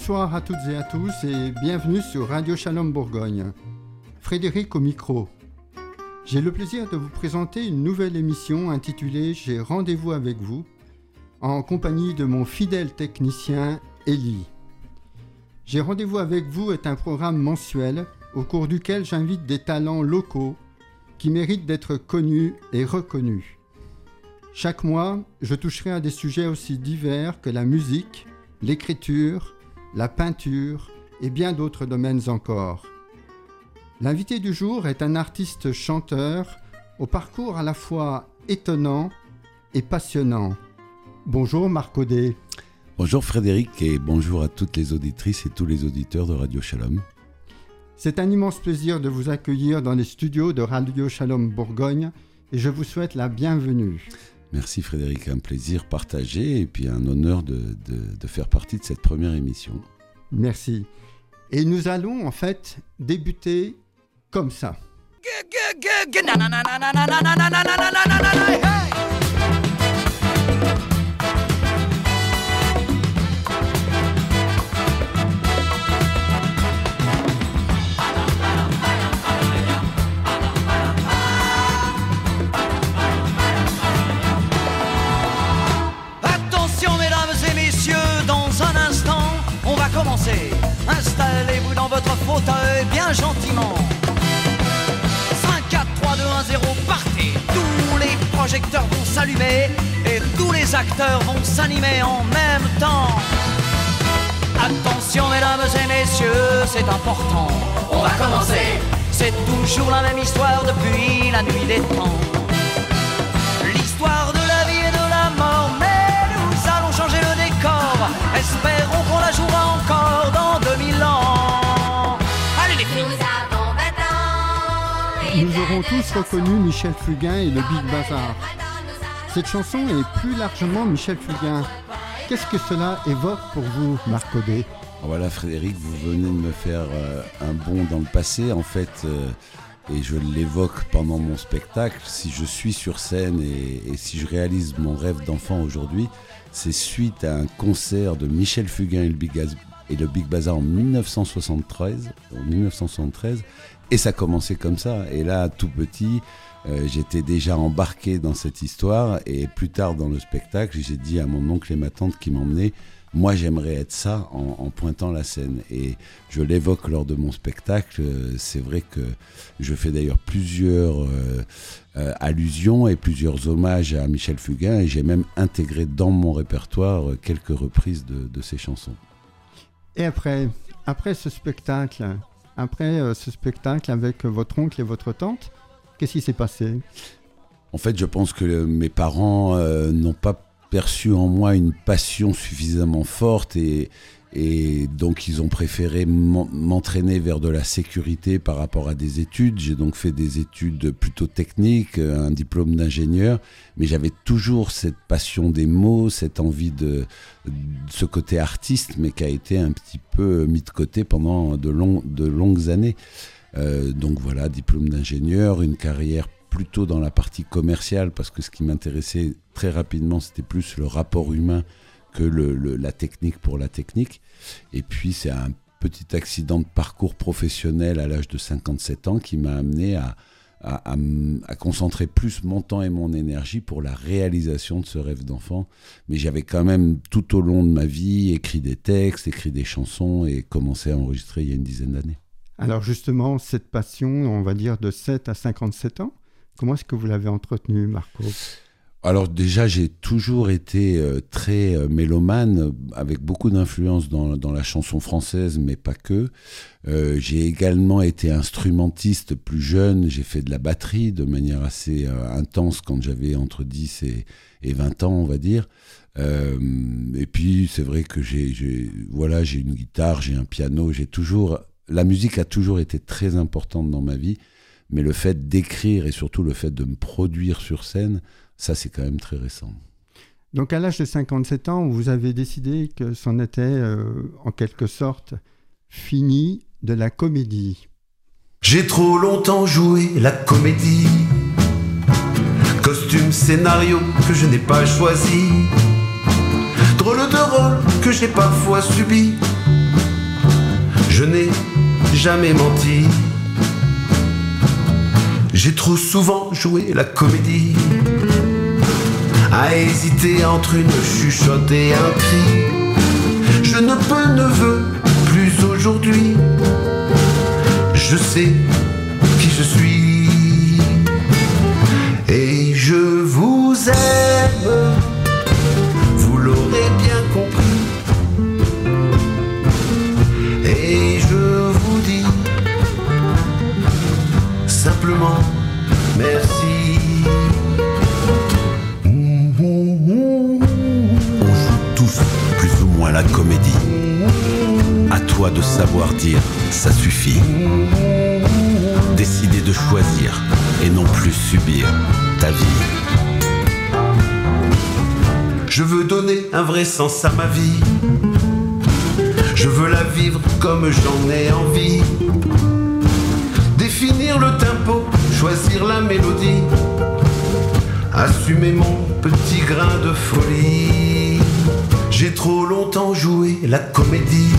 Bonsoir à toutes et à tous et bienvenue sur Radio Shalom Bourgogne. Frédéric au micro. J'ai le plaisir de vous présenter une nouvelle émission intitulée « J'ai rendez-vous avec vous » en compagnie de mon fidèle technicien Élie. « J'ai rendez-vous avec vous » est un programme mensuel au cours duquel j'invite des talents locaux qui méritent d'être connus et reconnus. Chaque mois, je toucherai à des sujets aussi divers que la musique, l'écriture, la peinture et bien d'autres domaines encore. L'invité du jour est un artiste chanteur au parcours à la fois étonnant et passionnant. Bonjour Marc Audet. Bonjour Frédéric et bonjour à toutes les auditrices et tous les auditeurs de Radio Shalom. C'est un immense plaisir de vous accueillir dans les studios de Radio Shalom Bourgogne et je vous souhaite la bienvenue. Merci Frédéric, un plaisir partagé et puis un honneur de faire partie de cette première émission. Merci. Et nous allons en fait débuter comme ça. Commencez. Installez-vous dans votre fauteuil bien gentiment. 5, 4, 3, 2, 1, 0, partez. Tous les projecteurs vont s'allumer et tous les acteurs vont s'animer en même temps. Attention mesdames et messieurs, c'est important. On va commencer. C'est toujours la même histoire depuis la nuit des temps. L'histoire de la vie et de la mort, mais nous allons changer le décor. Espérons qu'on la jouera encore dans 2000 ans. Allez les filles. Nous avons 20 ans. Nous aurons tous reconnu Michel Fugain et le Big Bazar. Cette chanson est plus largement Michel Fugain. Qu'est-ce que cela évoque pour vous, Marc Audet ? Voilà Frédéric, vous venez de me faire un bond dans le passé en fait, et je l'évoque pendant mon spectacle. Si je suis sur scène et si je réalise mon rêve d'enfant aujourd'hui, c'est suite à un concert de Michel Fugain et le Big Bazar en 1973, et ça commençait comme ça. Et là, tout petit, j'étais déjà embarqué dans cette histoire, et plus tard dans le spectacle, j'ai dit à mon oncle et ma tante qui m'emmenaient, moi j'aimerais être ça en pointant la scène, et je l'évoque lors de mon spectacle. C'est vrai que je fais d'ailleurs plusieurs allusions et plusieurs hommages à Michel Fugain, et j'ai même intégré dans mon répertoire quelques reprises de ses chansons. Et après ce spectacle avec votre oncle et votre tante, qu'est-ce qui s'est passé ? En fait, je pense que mes parents n'ont pas perçu en moi une passion suffisamment forte, et donc ils ont préféré m'entraîner vers de la sécurité par rapport à des études. J'ai donc fait des études plutôt techniques, un diplôme d'ingénieur, mais j'avais toujours cette passion des mots, cette envie de ce côté artiste, mais qui a été un petit peu mis de côté pendant de longues années. Donc voilà, diplôme d'ingénieur, une carrière plutôt dans la partie commerciale, parce que ce qui m'intéressait très rapidement, c'était plus le rapport humain que la technique pour la technique. Et puis c'est un petit accident de parcours professionnel à l'âge de 57 ans qui m'a amené à concentrer plus mon temps et mon énergie pour la réalisation de ce rêve d'enfant. Mais j'avais quand même tout au long de ma vie écrit des textes, écrit des chansons et commencé à enregistrer il y a une dizaine d'années. Alors justement, cette passion, on va dire de 7 à 57 ans, comment est-ce que vous l'avez entretenue, Marco ? Alors déjà, j'ai toujours été très mélomane, avec beaucoup d'influence dans la chanson française, mais pas que. J'ai également été instrumentiste plus jeune, j'ai fait de la batterie de manière assez intense quand j'avais entre 10 et 20 ans, on va dire. Et puis c'est vrai que j'ai une guitare, j'ai un piano, la musique a toujours été très importante dans ma vie, mais le fait d'écrire et surtout le fait de me produire sur scène, ça, c'est quand même très récent. Donc, à l'âge de 57 ans, vous avez décidé que c'en était, en quelque sorte, fini de la comédie. J'ai trop longtemps joué la comédie, costume, scénario que je n'ai pas choisi, drôle de rôle que j'ai parfois subi, Je n'ai jamais menti. J'ai trop souvent joué la comédie, à hésiter entre une chuchote et un cri. Je ne peux, ne veux plus aujourd'hui. Je sais qui je suis et je vous aime. Vous l'aurez bien compris. Et je vous dis simplement merci. On joue tous plus ou moins la comédie. À toi de savoir dire ça suffit. Décider de choisir et non plus subir ta vie. Je veux donner un vrai sens à ma vie. Je veux la vivre comme j'en ai envie. Définir le tempo, choisir la mélodie. Assumer mon petit grain de folie. J'ai trop longtemps joué la comédie.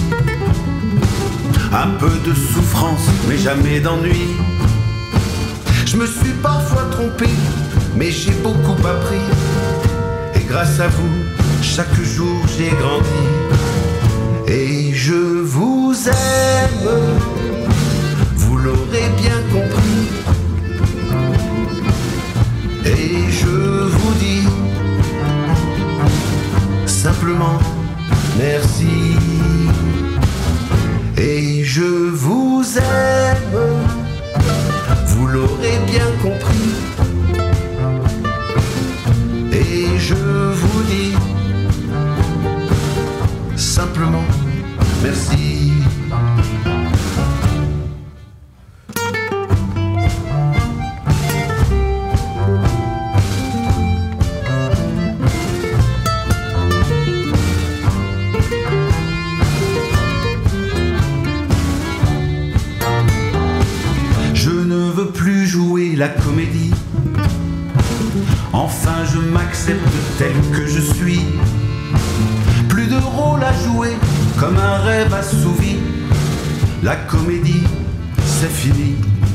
Un peu de souffrance, mais jamais d'ennui. Je me suis parfois trompé, mais j'ai beaucoup appris. Et grâce à vous, chaque jour j'ai grandi. Et je vous aime, vous l'aurez bien compris. Et je vous dis simplement merci. Et je vous aime, vous l'aurez bien compris. Et je vous dis simplement merci. La comédie. Enfin je m'accepte tel que je suis. Plus de rôle à jouer comme un rêve assouvi. La comédie c'est fini.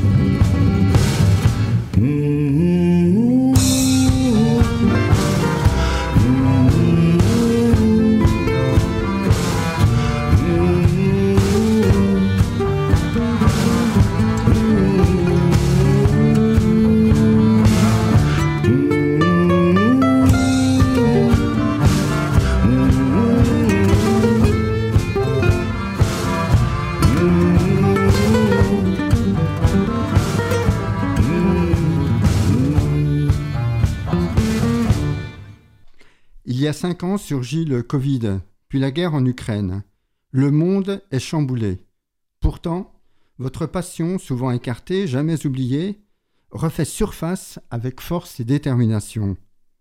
Il y a 5 ans surgit le Covid, puis la guerre en Ukraine. Le monde est chamboulé. Pourtant, votre passion, souvent écartée, jamais oubliée, refait surface avec force et détermination.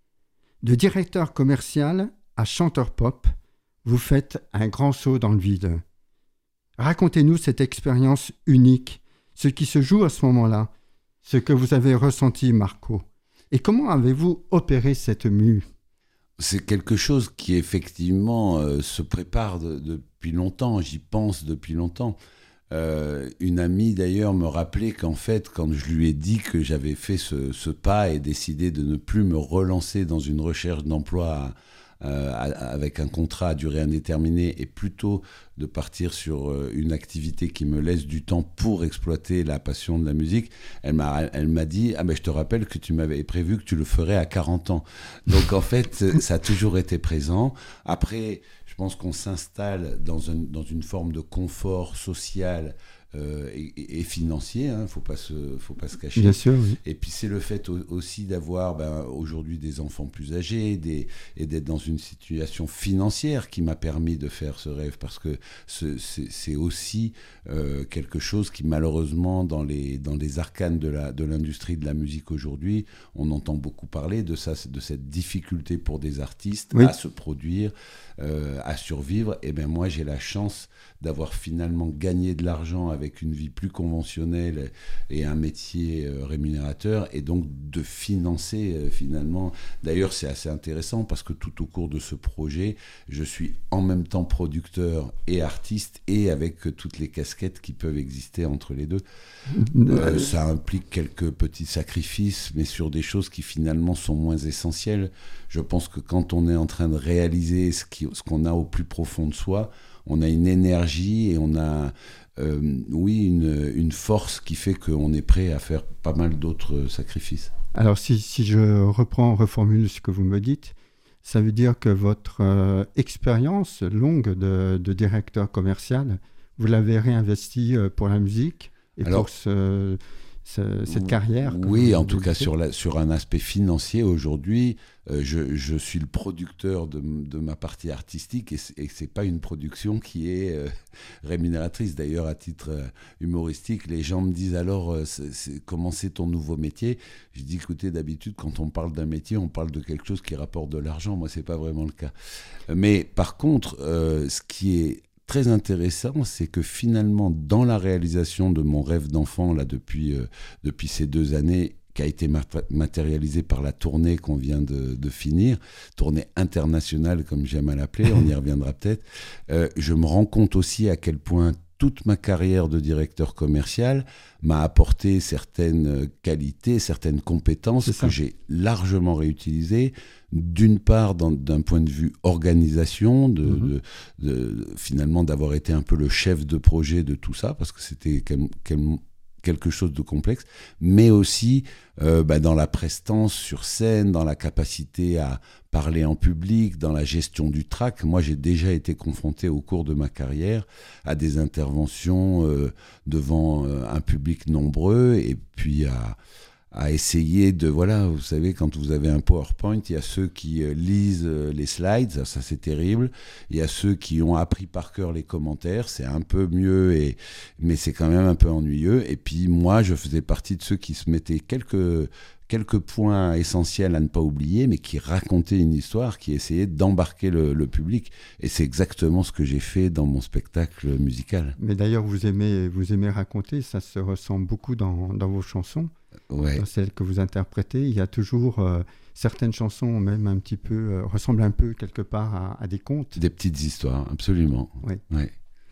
De directeur commercial à chanteur pop, vous faites un grand saut dans le vide. Racontez-nous cette expérience unique, ce qui se joue à ce moment-là, ce que vous avez ressenti, Marco. Et comment avez-vous opéré cette mue ? C'est quelque chose qui effectivement se prépare depuis longtemps, j'y pense depuis longtemps. Une amie d'ailleurs me rappelait qu'en fait, quand je lui ai dit que j'avais fait ce pas et décidé de ne plus me relancer dans une recherche d'emploi avec un contrat à durée indéterminée et plutôt de partir sur une activité qui me laisse du temps pour exploiter la passion de la musique, elle m'a dit « Ah ben je te rappelle que tu m'avais prévu que tu le ferais à 40 ans ». Donc en fait, ça a toujours été présent. Après, je pense qu'on s'installe dans une forme de confort social et financier, hein, faut pas se cacher. Bien sûr, oui. Et puis c'est le fait aussi d'avoir aujourd'hui des enfants plus âgés et d'être dans une situation financière qui m'a permis de faire ce rêve, parce que c'est aussi quelque chose qui malheureusement dans les arcanes de l'industrie de la musique aujourd'hui, on entend beaucoup parler de cette difficulté pour des artistes, oui, à se produire, à survivre. Et bien moi j'ai la chance d'avoir finalement gagné de l'argent avec une vie plus conventionnelle et un métier rémunérateur, et donc de financer finalement. D'ailleurs, c'est assez intéressant parce que tout au cours de ce projet, je suis en même temps producteur et artiste, et avec toutes les casquettes qui peuvent exister entre les deux. Ça implique quelques petits sacrifices, mais sur des choses qui finalement sont moins essentielles. Je pense que quand on est en train de réaliser ce qu'on a au plus profond de soi, on a une énergie et on a une force qui fait qu'on est prêt à faire pas mal d'autres sacrifices. Alors si je reformule ce que vous me dites, ça veut dire que votre expérience longue de directeur commercial, vous l'avez réinvestie pour la musique et pour cette carrière. Oui, en tout cas sur un aspect financier, aujourd'hui, je suis le producteur de ma partie artistique, et c'est pas une production qui est rémunératrice. D'ailleurs, à titre humoristique, les gens me disent alors comment c'est ton nouveau métier. Je dis écoutez, d'habitude quand on parle d'un métier, on parle de quelque chose qui rapporte de l'argent. Moi, c'est pas vraiment le cas. Mais par contre, ce qui est très intéressant, c'est que finalement, dans la réalisation de mon rêve d'enfant là depuis ces 2 années, qui a été matérialisée par la tournée qu'on vient de finir, tournée internationale comme j'aime à l'appeler, on y reviendra peut-être, je me rends compte aussi à quel point toute ma carrière de directeur commercial m'a apporté certaines qualités, certaines compétences que j'ai largement réutilisées, d'une part d'un point de vue organisation, finalement d'avoir été un peu le chef de projet de tout ça, parce que c'était quelque chose de complexe, mais aussi dans la prestance sur scène, dans la capacité à parler en public, dans la gestion du track. Moi, j'ai déjà été confronté au cours de ma carrière à des interventions devant un public nombreux, et puis à essayer de, voilà, vous savez, quand vous avez un PowerPoint, il y a ceux qui lisent les slides, ça c'est terrible, il y a ceux qui ont appris par cœur les commentaires, c'est un peu mieux, mais c'est quand même un peu ennuyeux. Et puis moi, je faisais partie de ceux qui se mettaient quelques points essentiels à ne pas oublier, mais qui racontaient une histoire, qui essayaient d'embarquer le public. Et c'est exactement ce que j'ai fait dans mon spectacle musical. Mais d'ailleurs, vous aimez raconter, ça se ressent beaucoup dans vos chansons. Ouais. Dans celles que vous interprétez, il y a toujours certaines chansons, même un petit peu, ressemblent un peu quelque part à des contes. Des petites histoires, absolument. Oui. Ouais.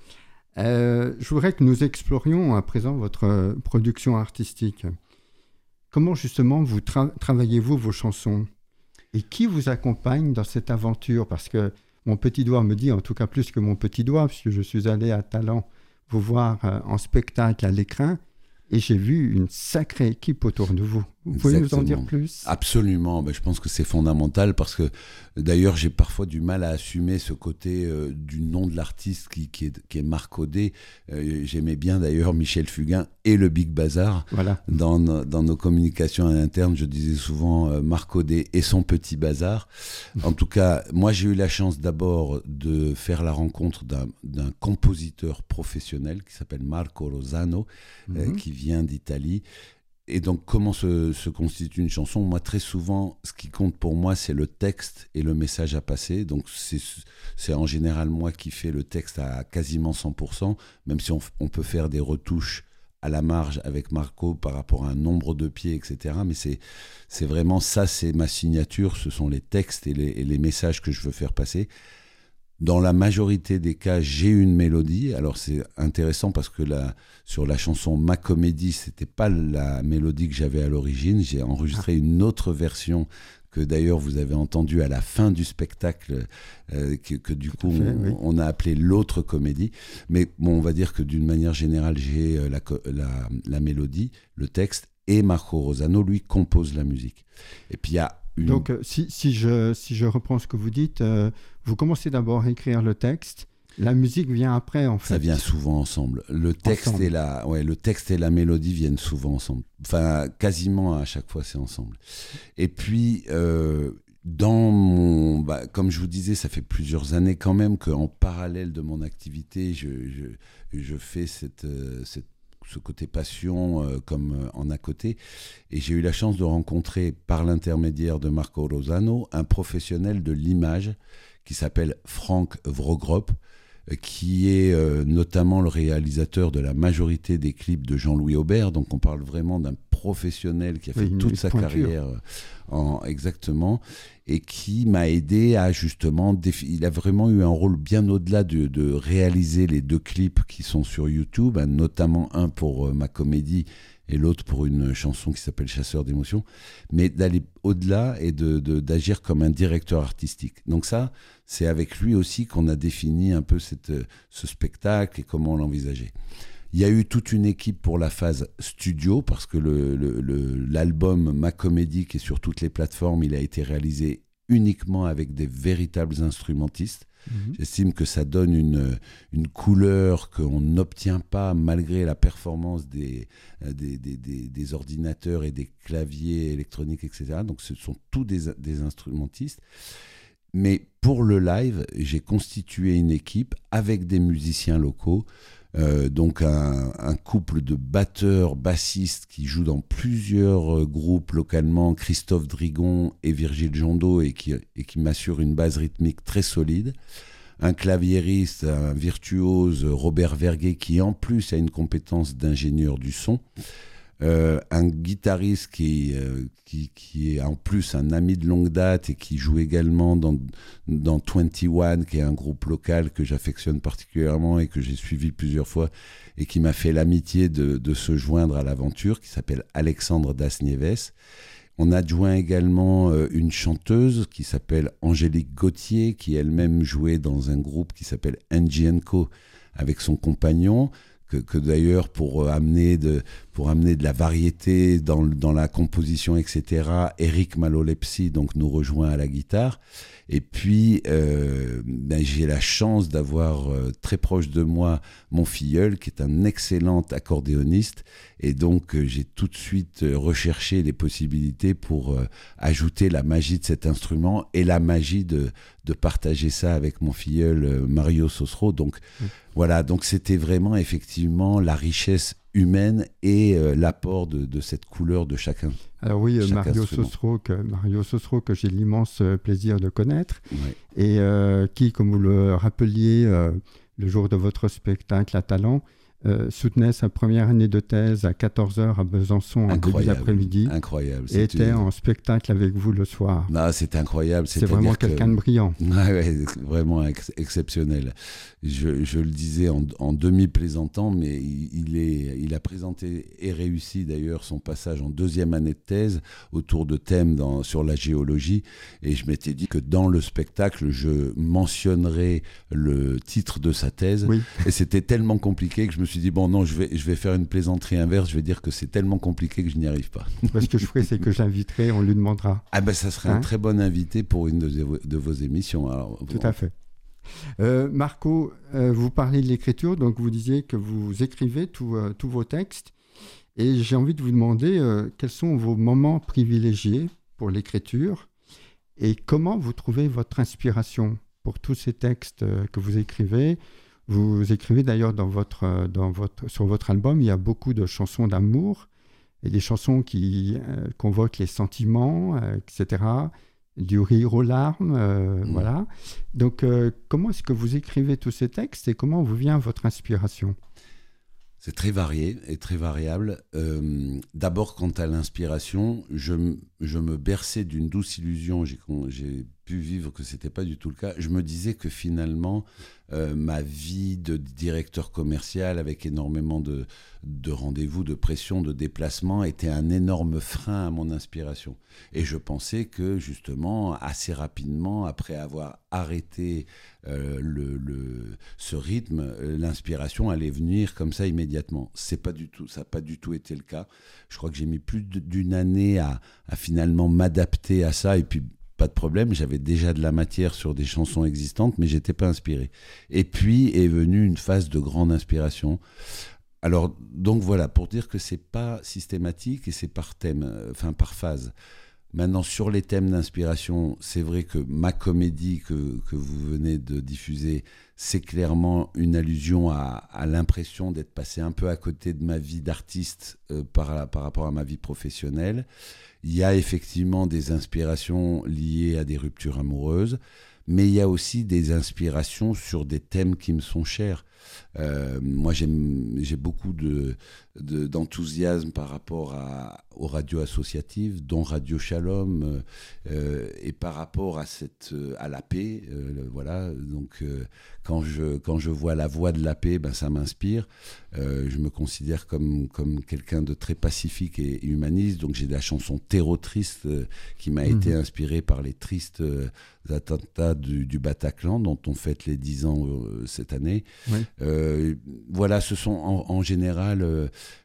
Je voudrais que nous explorions à présent votre production artistique. Comment justement vous travaillez-vous vos chansons? Et qui vous accompagne dans cette aventure? Parce que mon petit doigt me dit, en tout cas plus que mon petit doigt, puisque je suis allé à Talent vous voir en spectacle à l'Écrin, et j'ai vu une sacrée équipe autour de vous. Vous pouvez nous en dire plus? Absolument. Je pense que c'est fondamental, parce que d'ailleurs j'ai parfois du mal à assumer ce côté du nom de l'artiste qui est Marc Audet. J'aimais bien d'ailleurs Michel Fugain et le Big Bazar. Voilà. Dans nos communications internes, je disais souvent Marc Audet et son petit bazar. En tout cas, moi j'ai eu la chance d'abord de faire la rencontre d'un compositeur professionnel qui s'appelle Marco Rosano, qui vient d'Italie. Et donc, comment se constitue une chanson? Moi, très souvent, ce qui compte pour moi, c'est le texte et le message à passer. Donc, c'est en général moi qui fais le texte à quasiment 100%, même si on peut faire des retouches à la marge avec Marco par rapport à un nombre de pieds, etc. Mais c'est vraiment ça, c'est ma signature. Ce sont les textes et les messages que je veux faire passer. Dans la majorité des cas, j'ai une mélodie. Alors c'est intéressant parce que sur la chanson Ma Comédie, c'était pas la mélodie que j'avais à l'origine. J'ai enregistré une autre version que d'ailleurs vous avez entendue à la fin du spectacle, que du coup on a appelé l'autre comédie. Mais bon, on va dire que d'une manière générale, j'ai la mélodie, le texte, et Marco Rosano, lui, compose la musique. Et puis il y a Donc, si je reprends ce que vous dites, vous commencez d'abord à écrire le texte, la musique vient après, en fait. Ça vient souvent ensemble. Le texte et la mélodie viennent souvent ensemble. Enfin, quasiment à chaque fois, c'est ensemble. Et puis, comme je vous disais, ça fait plusieurs années quand même qu'en parallèle de mon activité, je fais ce côté passion comme en à côté. Et j'ai eu la chance de rencontrer, par l'intermédiaire de Marco Rosano, un professionnel de l'image qui s'appelle Frank Vrogrop, qui est notamment le réalisateur de la majorité des clips de Jean-Louis Aubert. Donc on parle vraiment d'un professionnel qui a fait toute sa carrière exactement, et qui m'a aidé à justement... Il a vraiment eu un rôle bien au-delà de réaliser les 2 clips qui sont sur YouTube, notamment un pour ma comédie et l'autre pour une chanson qui s'appelle Chasseur d'émotions, mais d'aller au-delà et d'agir comme un directeur artistique. Donc ça, c'est avec lui aussi qu'on a défini un peu ce spectacle et comment on l'envisageait. Il y a eu toute une équipe pour la phase studio, parce que l'album Ma Comédie, qui est sur toutes les plateformes, il a été réalisé uniquement avec des véritables instrumentistes. J'estime que ça donne une couleur qu'on n'obtient pas malgré la performance des ordinateurs et des claviers électroniques, etc. Donc ce sont tous des instrumentistes. Mais pour le live, j'ai constitué une équipe avec des musiciens locaux, donc un couple de batteurs, bassistes qui jouent dans plusieurs groupes localement, Christophe Drigon et Virgile Jondot, et qui m'assurent une base rythmique très solide. Un claviériste, un virtuose, Robert Verguet, qui en plus a une compétence d'ingénieur du son. Un guitariste qui est en plus un ami de longue date et qui joue également dans 21, qui est un groupe local que j'affectionne particulièrement et que j'ai suivi plusieurs fois, et qui m'a fait l'amitié de se joindre à l'aventure, qui s'appelle Alexandre Das-Nieves. On a adjoint également une chanteuse qui s'appelle Angélique Gauthier, qui elle-même jouait dans un groupe qui s'appelle Angie & Co avec son compagnon, que d'ailleurs pour amener de la variété dans la composition, etc., Eric Malolepsi donc nous rejoint à la guitare. Et puis j'ai la chance d'avoir très proche de moi mon filleul, qui est un excellent accordéoniste, et donc j'ai tout de suite recherché les possibilités pour ajouter la magie de cet instrument et la magie de partager ça avec mon filleul Mario Sosro. Donc voilà, donc c'était vraiment effectivement la richesse humaine et l'apport de cette couleur de chacun. Alors oui, Mario Sosro, que j'ai l'immense plaisir de connaître, et qui, comme vous le rappeliez le jour de votre spectacle à Talent, soutenait sa première année de thèse à 14h à Besançon en début d'après-midi. Incroyable. Et était en spectacle avec vous le soir. Non, c'est incroyable. C'est vraiment quelqu'un de brillant. Ouais, vraiment exceptionnel. Je le disais en demi-plaisantant, mais il a présenté et réussi d'ailleurs son passage en 2e année de thèse autour de thèmes sur la géologie. Et je m'étais dit que dans le spectacle, je mentionnerais le titre de sa thèse. Oui. Et c'était tellement compliqué que je me suis dit, bon non, je vais faire une plaisanterie inverse, je vais dire que c'est tellement compliqué que je n'y arrive pas. Ce que je ferai, c'est que j'inviterai, on lui demandera. Ah ben ça serait un très bon invité pour une de vos émissions. Alors, tout à fait. Marco, vous parlez de l'écriture, donc vous disiez que vous écrivez tous vos textes, et j'ai envie de vous demander quels sont vos moments privilégiés pour l'écriture, et comment vous trouvez votre inspiration pour tous ces textes que vous écrivez. Vous écrivez d'ailleurs sur votre album, il y a beaucoup de chansons d'amour et des chansons qui convoquent les sentiments, etc., du rire aux larmes, voilà. Donc, comment est-ce que vous écrivez tous ces textes et comment vous vient votre inspiration ? C'est très varié et très variable. D'abord, quant à l'inspiration, je me berçais d'une douce illusion. J'ai pu vivre que ce n'était pas du tout le cas. Je me disais que finalement, ma vie de directeur commercial avec énormément de rendez-vous, de pression, de déplacements était un énorme frein à mon inspiration. Et je pensais que justement, assez rapidement, après avoir arrêté ce rythme, l'inspiration allait venir comme ça immédiatement. Ça n'a pas du tout été le cas. Je crois que j'ai mis plus d'une année à finalement m'adapter à ça, et puis pas de problème, j'avais déjà de la matière sur des chansons existantes, mais j'étais pas inspiré. Et puis est venue une phase de grande inspiration. Alors, donc voilà, pour dire que c'est pas systématique et c'est par thème, par phase. Maintenant, sur les thèmes d'inspiration, c'est vrai que Ma Comédie que vous venez de diffuser, c'est clairement une allusion à l'impression d'être passé un peu à côté de ma vie d'artiste par rapport à ma vie professionnelle. Il y a effectivement des inspirations liées à des ruptures amoureuses, mais il y a aussi des inspirations sur des thèmes qui me sont chers. Moi, j'ai beaucoup d'enthousiasme par rapport aux radios associatives, dont Radio Shalom, et par rapport à la paix. Voilà. Donc, quand je vois la voix de la paix, ben, ça m'inspire. Je me considère comme quelqu'un de très pacifique et humaniste. Donc, j'ai la chanson Terreau Triste qui m'a été inspirée par les tristes attentats du Bataclan, dont on fête les 10 ans cette année. Oui. Voilà, ce sont en général,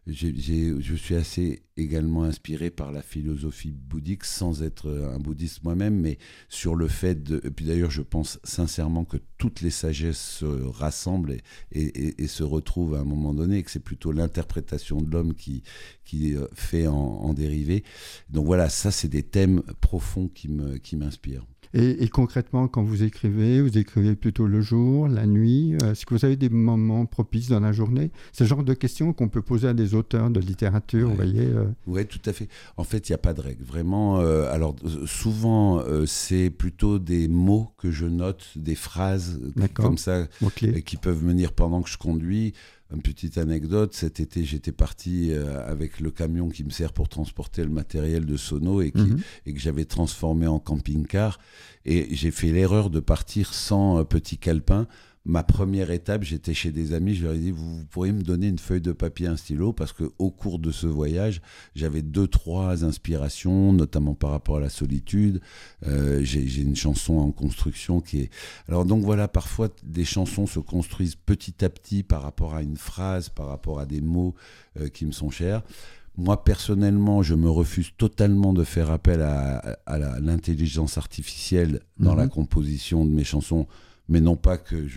je suis assez également inspiré par la philosophie bouddhique, sans être un bouddhiste moi-même, mais sur le fait et puis d'ailleurs je pense sincèrement que toutes les sagesses se rassemblent et se retrouvent à un moment donné, et que c'est plutôt l'interprétation de l'homme qui fait en dérivé. Donc voilà, ça c'est des thèmes profonds qui m'inspirent. Et concrètement, quand vous écrivez plutôt le jour, la nuit? Est-ce que vous avez des moments propices dans la journée? C'est le genre de questions qu'on peut poser à des auteurs de littérature, vous voyez. Oui, tout à fait. En fait, il n'y a pas de règle. Vraiment, alors souvent, c'est plutôt des mots que je note, des phrases comme ça, qui peuvent venir pendant que je conduis. Une petite anecdote, cet été j'étais parti avec le camion qui me sert pour transporter le matériel de sono et que j'avais transformé en camping-car, et j'ai fait l'erreur de partir sans petit calepin. Ma première étape, j'étais chez des amis, je leur ai dit vous pourriez me donner une feuille de papier, un stylo, parce qu'au cours de ce voyage, j'avais 2-3 inspirations, notamment par rapport à la solitude. J'ai une chanson en construction qui est... Alors donc voilà, parfois des chansons se construisent petit à petit par rapport à une phrase, par rapport à des mots qui me sont chers. Moi, personnellement, je me refuse totalement de faire appel à l'intelligence artificielle dans la composition de mes chansons, mais non pas que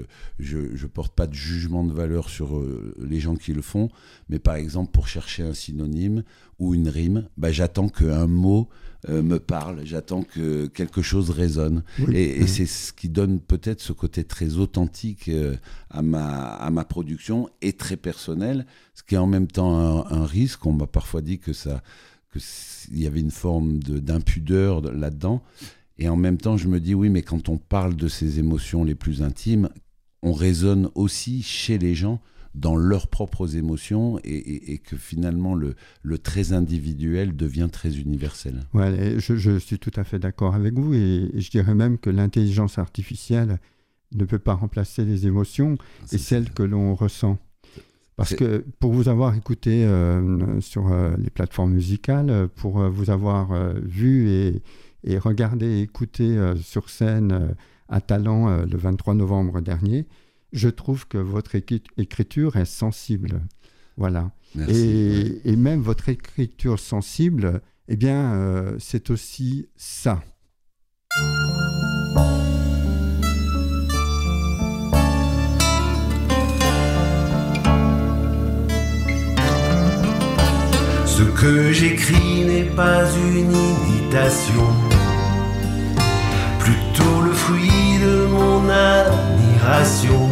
je porte pas de jugement de valeur sur les gens qui le font, mais par exemple, pour chercher un synonyme ou une rime, j'attends qu'un mot me parle, j'attends que quelque chose résonne. Et c'est ce qui donne peut-être ce côté très authentique à ma production, et très personnel, ce qui est en même temps un risque. On m'a parfois dit qu'il y avait une forme d'impudeur là-dedans. Et en même temps, je me dis, oui, mais quand on parle de ces émotions les plus intimes, on résonne aussi chez les gens dans leurs propres émotions, et que finalement, le très individuel devient très universel. Ouais, je suis tout à fait d'accord avec vous, et je dirais même que l'intelligence artificielle ne peut pas remplacer les émotions et celles que l'on ressent. Parce que pour vous avoir écouté sur les plateformes musicales, pour vous avoir vu et regarder et écouter sur scène à Talent le 23 novembre dernier, je trouve que votre écriture est sensible. Voilà. Merci. Et même votre écriture sensible, eh bien, c'est aussi ça. Ce que j'écris n'est pas une imitation, plutôt le fruit de mon admiration.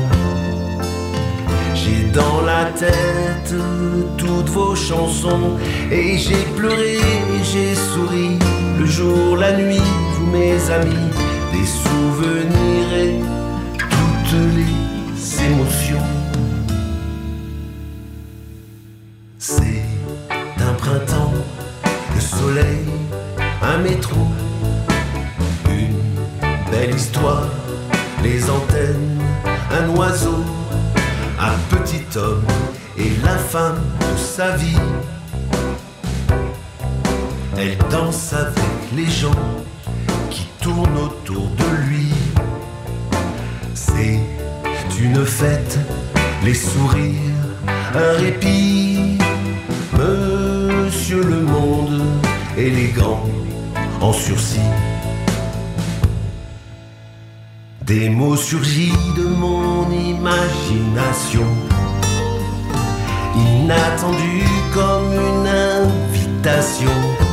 J'ai dans la tête toutes vos chansons, et j'ai pleuré, j'ai souri, le jour, la nuit, vous mes amis, des souvenirs et toutes les émotions. C'est un printemps, le soleil, un métro, une belle histoire, les antennes, un oiseau, un petit homme et la femme de sa vie. Elle danse avec les gens qui tournent autour de lui. C'est une fête, les sourires, un répit. Monsieur le monde, élégant, en sursis. Des mots surgis de mon imagination, inattendus comme une invitation.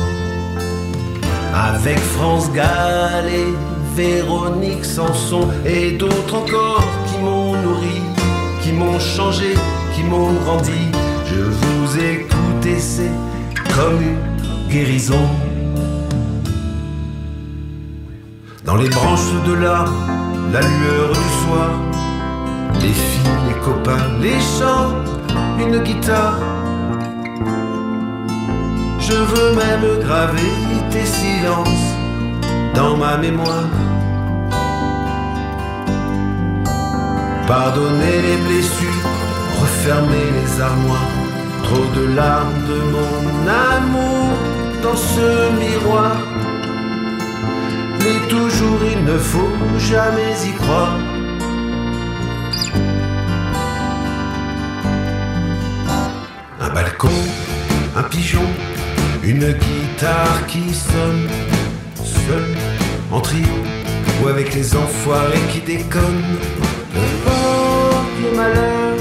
Avec France Gall et Véronique Sanson et d'autres encore qui m'ont nourri, qui m'ont changé, qui m'ont grandi. Je vous écoute et c'est comme une guérison. Dans les branches de l'arbre, la lueur du soir, les filles, les copains, les chants, une guitare. Je veux même graver tes silences dans ma mémoire. Pardonner les blessures, refermer les armoires. Trop de larmes de mon amour dans ce miroir. Mais toujours il ne faut jamais y croire. Un balcon, un pigeon, une guitare qui sonne, seul, en trio, ou avec les enfoirés qui déconnent. N'importe le malheur,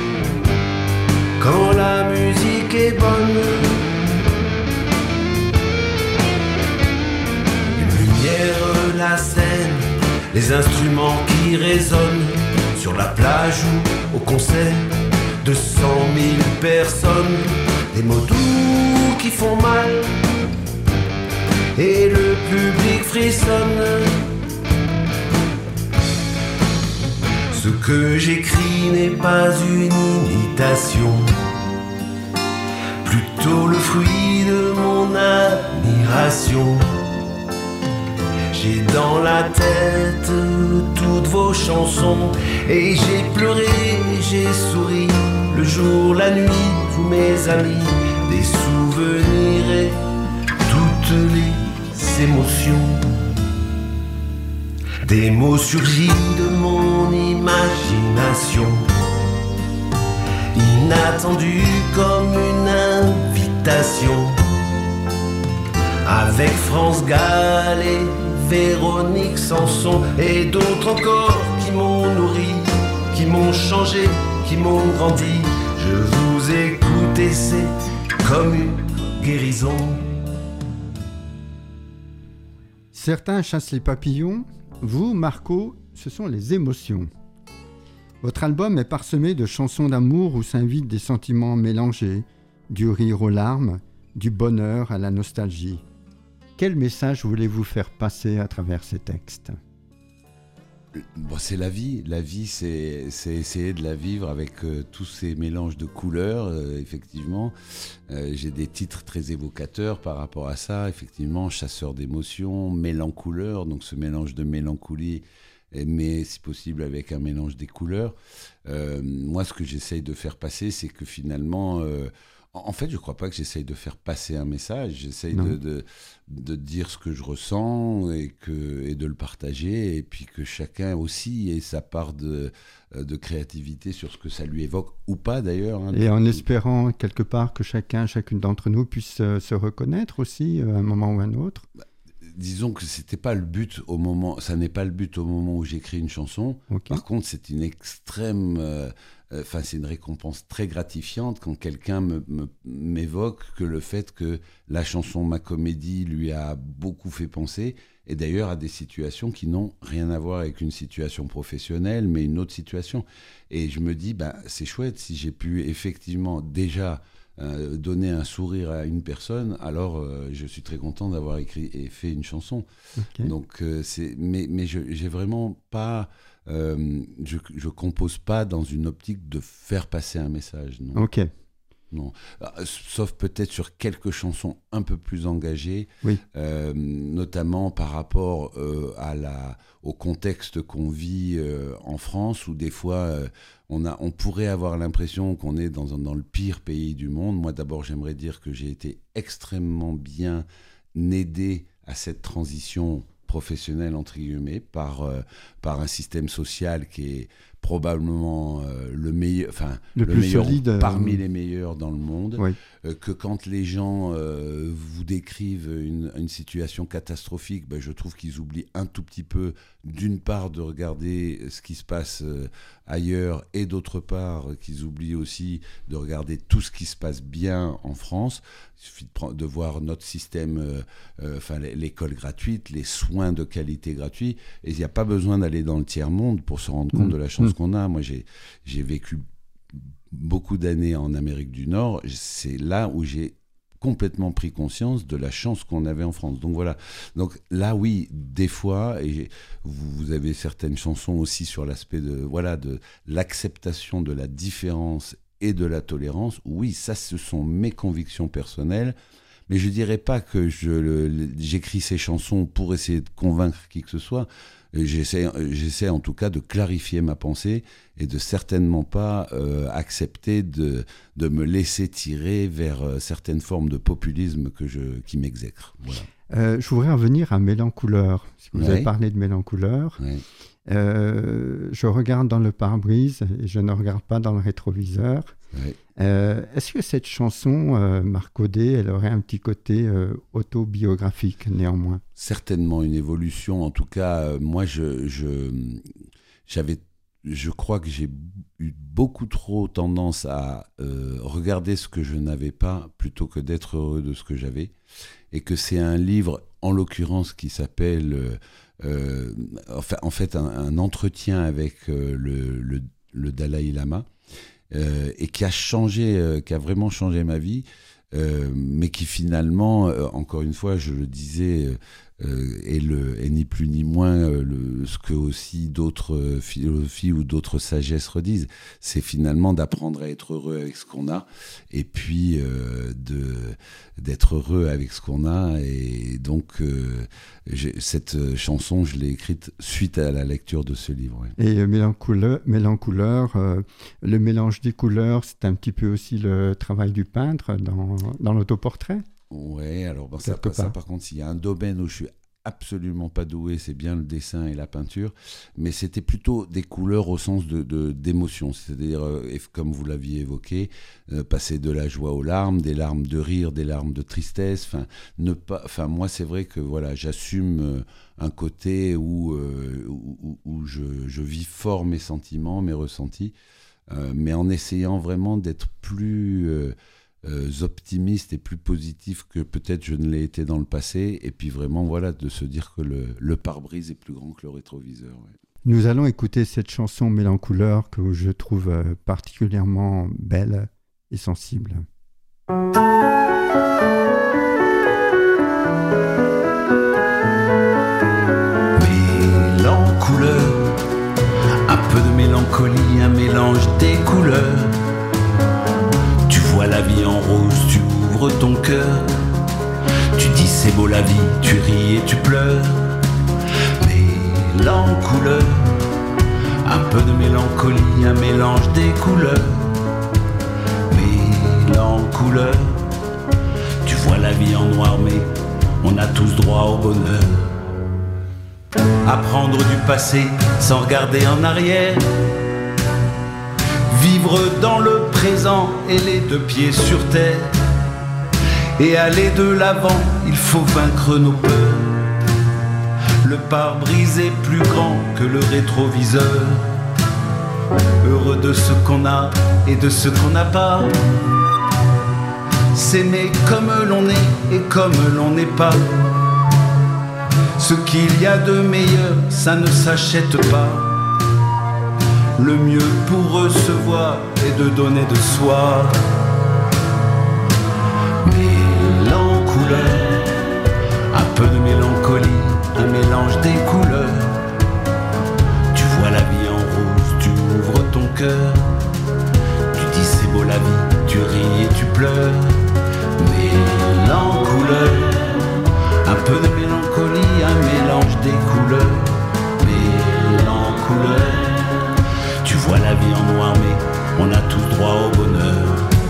quand la musique est bonne. Une lumière, la scène, les instruments qui résonnent sur la plage ou au concert de 100 000 personnes. Des mots doux qui font mal et le public frissonne. Ce que j'écris n'est pas une imitation, plutôt le fruit de mon admiration. J'ai dans la tête toutes vos chansons et j'ai pleuré, j'ai souri, le jour, la nuit, vous mes amis, des souvenirs et toutes les émotions. Des mots surgis de mon imagination, inattendus comme une invitation. Avec France Gall et Véronique Sanson et d'autres encore qui m'ont nourri, qui m'ont changé, qui m'ont grandi. Je vous écoute et c'est comme une guérison. Certains chassent les papillons, vous, Marco, ce sont les émotions. Votre album est parsemé de chansons d'amour où s'invitent des sentiments mélangés, du rire aux larmes, du bonheur à la nostalgie. Quel message voulez-vous faire passer à travers ces textes ? Bon, c'est la vie. La vie, c'est essayer de la vivre avec tous ces mélanges de couleurs, effectivement. J'ai des titres très évocateurs par rapport à ça, effectivement. Chasseur d'émotions, mélancouleur, donc ce mélange de mélancolie, mais si possible avec un mélange des couleurs. Moi, ce que j'essaye de faire passer, c'est que finalement... En fait, je ne crois pas que j'essaye de faire passer un message. J'essaye de dire ce que je ressens et de le partager. Et puis que chacun aussi ait sa part de créativité sur ce que ça lui évoque, ou pas d'ailleurs. Hein. Et en espérant quelque part que chacune d'entre nous puisse se reconnaître aussi à un moment ou à un autre. Disons que c'était pas le but au moment, ça n'est pas le but au moment où j'écris une chanson. Okay. Par contre, c'est une extrême... c'est une récompense très gratifiante quand quelqu'un m'évoque que le fait que la chanson Ma Comédie lui a beaucoup fait penser, et d'ailleurs à des situations qui n'ont rien à voir avec une situation professionnelle, mais une autre situation. Et je me dis, c'est chouette, si j'ai pu effectivement déjà donner un sourire à une personne, alors je suis très content d'avoir écrit et fait une chanson. Okay. Donc, mais j'ai vraiment pas... je compose pas dans une optique de faire passer un message. Non. Ok. Non. Sauf peut-être sur quelques chansons un peu plus engagées, oui. Notamment par rapport au contexte qu'on vit en France, où des fois on pourrait avoir l'impression qu'on est dans le pire pays du monde. Moi d'abord j'aimerais dire que j'ai été extrêmement bien aidé à cette transition professionnelle entre guillemets par un système social qui est probablement le meilleur, le meilleur solide, parmi les meilleurs dans le monde. Oui. Que quand les gens vous décrivent une situation catastrophique, je trouve qu'ils oublient un tout petit peu, d'une part, de regarder ce qui se passe ailleurs, et d'autre part, qu'ils oublient aussi de regarder tout ce qui se passe bien en France. Il suffit de voir notre système, l'école gratuite, les soins de qualité gratuits, et il n'y a pas besoin d'aller dans le tiers-monde pour se rendre compte de la chance qu'on a. Moi, j'ai vécu beaucoup d'années en Amérique du Nord, c'est là où j'ai complètement pris conscience de la chance qu'on avait en France. Donc voilà. Donc là, oui, des fois, et vous avez certaines chansons aussi sur l'aspect de l'acceptation de la différence et de la tolérance. Oui, ça, ce sont mes convictions personnelles. Mais je dirais pas que j'écris ces chansons pour essayer de convaincre qui que ce soit. J'essaie en tout cas de clarifier ma pensée et de certainement pas accepter de me laisser tirer vers certaines formes de populisme qui m'exècrent. Voilà. Je voudrais revenir à Mélancouleur. Si vous avez parlé de Mélancouleur, je regarde dans le pare-brise et je ne regarde pas dans le rétroviseur. Oui. Est-ce que cette chanson, Marc Audet, elle aurait un petit côté autobiographique néanmoins ? Certainement une évolution. En tout cas, moi, je crois que j'ai eu beaucoup trop tendance à regarder ce que je n'avais pas plutôt que d'être heureux de ce que j'avais. Et que c'est un livre, en l'occurrence, qui s'appelle en fait un entretien avec le Dalai Lama. Et qui a vraiment changé ma vie, mais qui finalement, encore une fois, je le disais, est ni plus ni moins ce que aussi d'autres philosophies ou d'autres sagesses redisent. C'est finalement d'apprendre à être heureux avec ce qu'on a, et puis d'être heureux avec ce qu'on a. Et donc, cette chanson, je l'ai écrite suite à la lecture de ce livre. Ouais. Et Mélancouleur, le mélange des couleurs, c'est un petit peu aussi le travail du peintre dans l'autoportrait ? Ouais, alors ça par contre, s'il y a un domaine où je suis absolument pas doué, c'est bien le dessin et la peinture, mais c'était plutôt des couleurs au sens d'émotion, c'est-à-dire, comme vous l'aviez évoqué, passer de la joie aux larmes, des larmes de rire, des larmes de tristesse, moi c'est vrai que voilà, j'assume un côté où je vis fort mes sentiments, mes ressentis, mais en essayant vraiment d'être plus optimiste et plus positif que peut-être je ne l'ai été dans le passé, et puis vraiment de se dire que le pare-brise est plus grand que le rétroviseur. Ouais. Nous allons écouter cette chanson Mélancouleur que je trouve particulièrement belle et sensible. Mélancouleur, un peu de mélancolie, un mélange des couleurs. La vie en rose, tu ouvres ton cœur. Tu dis c'est beau la vie, tu ris et tu pleures. Mélancouleur, un peu de mélancolie, un mélange des couleurs. Mélancouleur, tu vois la vie en noir, mais on a tous droit au bonheur. Apprendre du passé sans regarder en arrière. Vivre dans le présent et les deux pieds sur terre. Et aller de l'avant, il faut vaincre nos peurs. Le pare-brise est plus grand que le rétroviseur. Heureux de ce qu'on a et de ce qu'on n'a pas. S'aimer comme l'on est et comme l'on n'est pas. Ce qu'il y a de meilleur, ça ne s'achète pas. Le mieux pour recevoir est de donner de soi. Mélancouleur, un peu de mélancolie, un mélange des couleurs. Tu vois la vie en rose, tu ouvres ton cœur. Tu dis c'est beau la vie, tu ris et tu pleures. Mélancouleur, un peu de mélancolie, un mélange des couleurs. Mélancouleur, tu vois la vie en noir, mais on a tous droit au bonheur.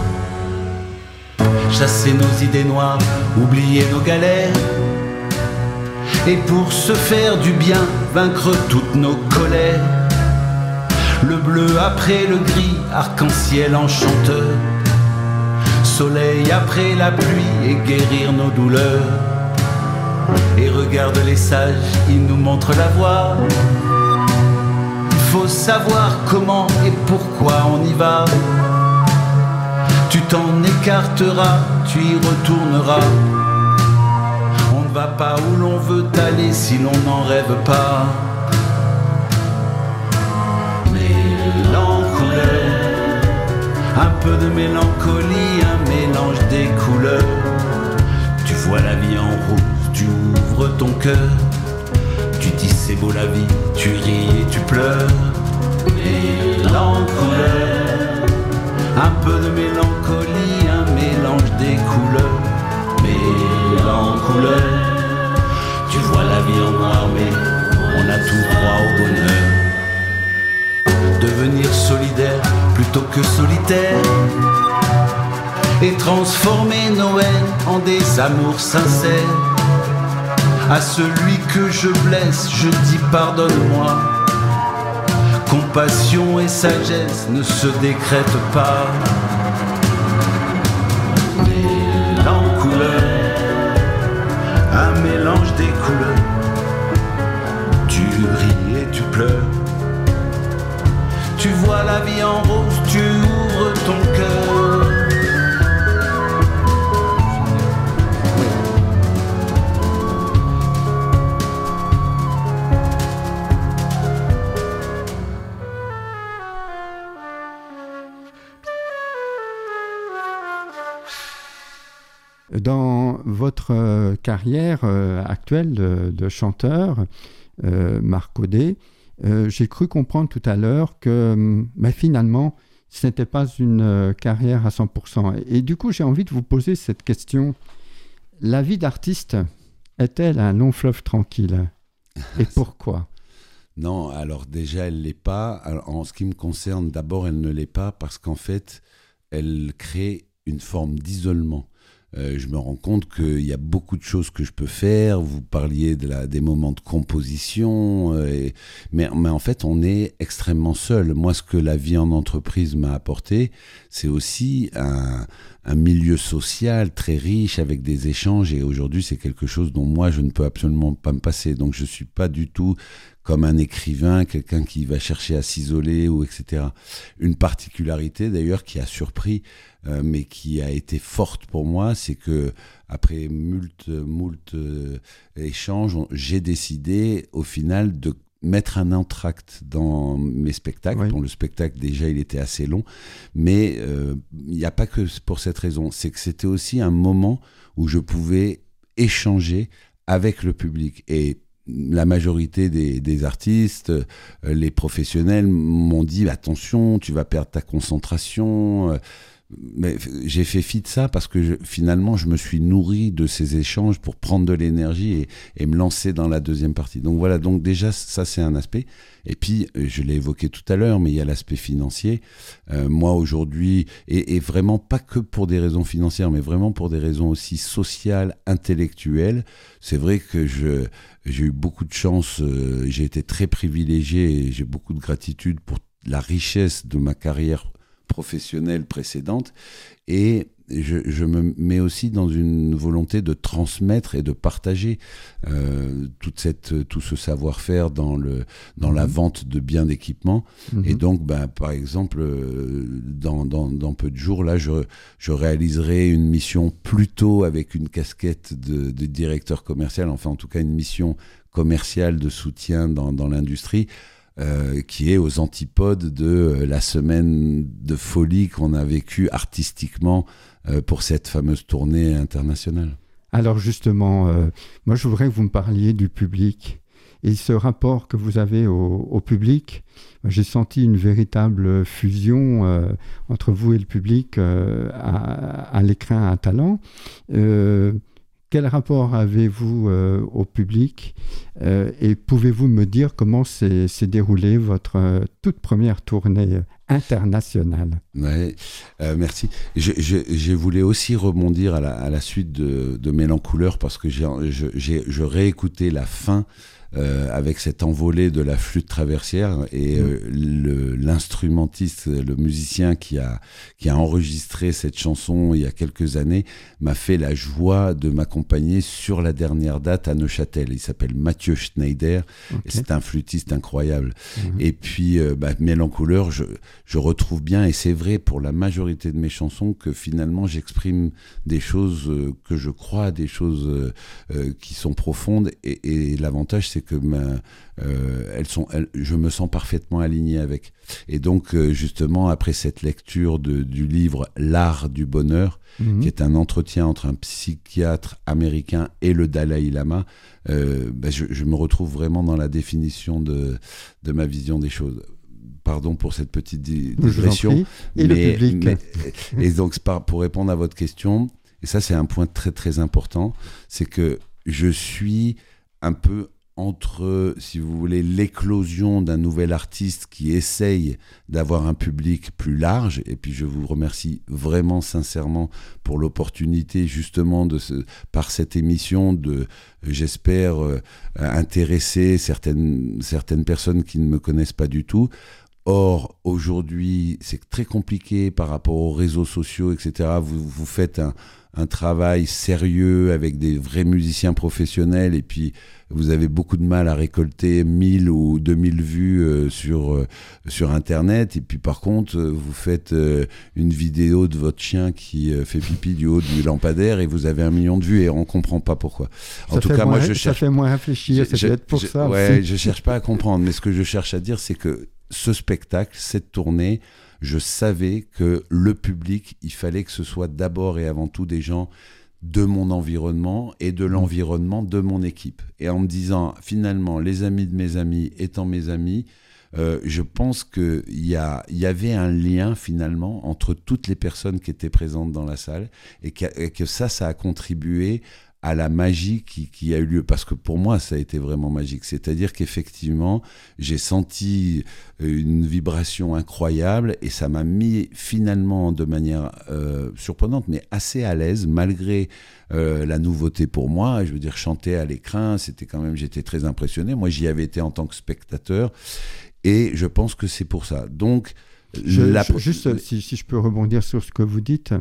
Chasser nos idées noires, oublier nos galères. Et pour se faire du bien, vaincre toutes nos colères. Le bleu après le gris, arc-en-ciel enchanteur. Soleil après la pluie et guérir nos douleurs. Et regarde les sages, ils nous montrent la voie. Faut savoir comment et pourquoi on y va. Tu t'en écarteras, tu y retourneras. On ne va pas où l'on veut aller si l'on n'en rêve pas. Mélancouleur, un peu de mélancolie, un mélange des couleurs. ton cœur. Tu dis c'est beau la vie, tu ris et tu pleures. Mélancouleur, un peu de mélancolie, un mélange des couleurs. Mélancouleur, tu vois la vie en noir mais on a tout droit au bonheur. Devenir solidaire plutôt que solitaire et transformer nos haines en des amours sincères. À celui que je blesse, je dis pardonne-moi. Compassion et sagesse ne se décrètent pas. Mélancouleur, un mélange des couleurs. Tu ris et tu pleures. Tu vois la vie en rose, tu ouvres ton cœur. Dans votre carrière actuelle de chanteur, Marc Audet, j'ai cru comprendre tout à l'heure que finalement, ce n'était pas une carrière à 100%. Et du coup, j'ai envie de vous poser cette question. La vie d'artiste est-elle un long fleuve tranquille ? Et pourquoi ? Non, alors déjà, elle ne l'est pas. Alors, en ce qui me concerne, d'abord, elle ne l'est pas parce qu'en fait, elle crée une forme d'isolement. Je me rends compte qu'il y a beaucoup de choses que je peux faire. Vous parliez des moments de composition, mais en fait, on est extrêmement seul. Moi, ce que la vie en entreprise m'a apporté, c'est aussi un milieu social très riche avec des échanges. Et aujourd'hui, c'est quelque chose dont moi, je ne peux absolument pas me passer. Donc, je ne suis pas du tout comme un écrivain, quelqu'un qui va chercher à s'isoler, ou etc. Une particularité, d'ailleurs, qui a surpris, mais qui a été forte pour moi, c'est que après moult échanges, j'ai décidé au final de mettre un entracte dans mes spectacles. Bon, le spectacle, déjà, il était assez long, mais il n'y a pas que pour cette raison. C'est que c'était aussi un moment où je pouvais échanger avec le public. Et la majorité des artistes, les professionnels m'ont dit « Attention, tu vas perdre ta concentration ». Mais j'ai fait fi de ça parce que finalement je me suis nourri de ces échanges pour prendre de l'énergie et me lancer dans la deuxième partie. Donc voilà, donc déjà ça c'est un aspect. Et puis je l'ai évoqué tout à l'heure, mais il y a l'aspect financier. Moi aujourd'hui, et vraiment pas que pour des raisons financières, mais vraiment pour des raisons aussi sociales, intellectuelles. C'est vrai que j'ai eu beaucoup de chance, j'ai été très privilégié et j'ai beaucoup de gratitude pour la richesse de ma carrière professionnelle précédente, et je me mets aussi dans une volonté de transmettre et de partager tout ce savoir-faire dans la vente de biens d'équipement. Et donc par exemple dans peu de jours là je réaliserai une mission plutôt avec une casquette de directeur commercial, enfin en tout cas une mission commerciale de soutien dans l'industrie, qui est aux antipodes de la semaine de folie qu'on a vécue artistiquement pour cette fameuse tournée internationale. Alors justement, moi je voudrais que vous me parliez du public. Et ce rapport que vous avez au public, j'ai senti une véritable fusion entre vous et le public à l'écrin à talent. Quel rapport avez-vous au public et pouvez-vous me dire comment s'est déroulée votre toute première tournée internationale ? Ouais, merci. Je voulais aussi rebondir à la suite de Mélancouleur parce que je réécoutais la fin avec cette envolée de la flûte traversière et l'instrumentiste, le musicien qui a enregistré cette chanson il y a quelques années m'a fait la joie de m'accompagner sur la dernière date à Neuchâtel. Il s'appelle Mathieu Schneider, et c'est un flûtiste incroyable. Et puis Mélancouleur, je retrouve bien, et c'est vrai pour la majorité de mes chansons, que finalement j'exprime des choses que je crois, des choses qui sont profondes, et l'avantage c'est c'est que je me sens parfaitement aligné avec. Et donc, justement, après cette lecture du livre L'art du bonheur, qui est un entretien entre un psychiatre américain et le Dalai Lama, je me retrouve vraiment dans la définition de ma vision des choses. Pardon pour cette petite digression. Et le public. Et donc, pour répondre à votre question, et ça c'est un point très très important, c'est que je suis un peu entre, si vous voulez, l'éclosion d'un nouvel artiste qui essaye d'avoir un public plus large. Et puis je vous remercie vraiment sincèrement pour l'opportunité justement par cette émission j'espère, intéresser certaines personnes qui ne me connaissent pas du tout. Or, aujourd'hui, c'est très compliqué par rapport aux réseaux sociaux, etc. Vous faites un travail sérieux avec des vrais musiciens professionnels et puis vous avez beaucoup de mal à récolter 1000 ou 2000 vues sur Internet. Et puis par contre, vous faites une vidéo de votre chien qui fait pipi du haut du lampadaire et vous avez 1 million de vues et on ne comprend pas pourquoi. En tout cas, moi, je cherche... Ça fait moins réfléchir, c'est peut-être pour ça ouais, aussi. Je ne cherche pas à comprendre, mais ce que je cherche à dire, c'est que ce spectacle, cette tournée, je savais que le public, il fallait que ce soit d'abord et avant tout des gens de mon environnement et de l'environnement de mon équipe. Et en me disant, finalement, les amis de mes amis étant mes amis, je pense qu'il y avait un lien, finalement, entre toutes les personnes qui étaient présentes dans la salle et que ça a contribué à la magie qui a eu lieu, parce que pour moi ça a été vraiment magique, c'est-à-dire qu'effectivement j'ai senti une vibration incroyable et ça m'a mis finalement de manière surprenante mais assez à l'aise malgré la nouveauté pour moi. Je veux dire, chanter à l'écran, c'était quand même, j'étais très impressionné, moi j'y avais été en tant que spectateur et je pense que c'est pour ça. Donc juste si je peux rebondir sur ce que vous dites,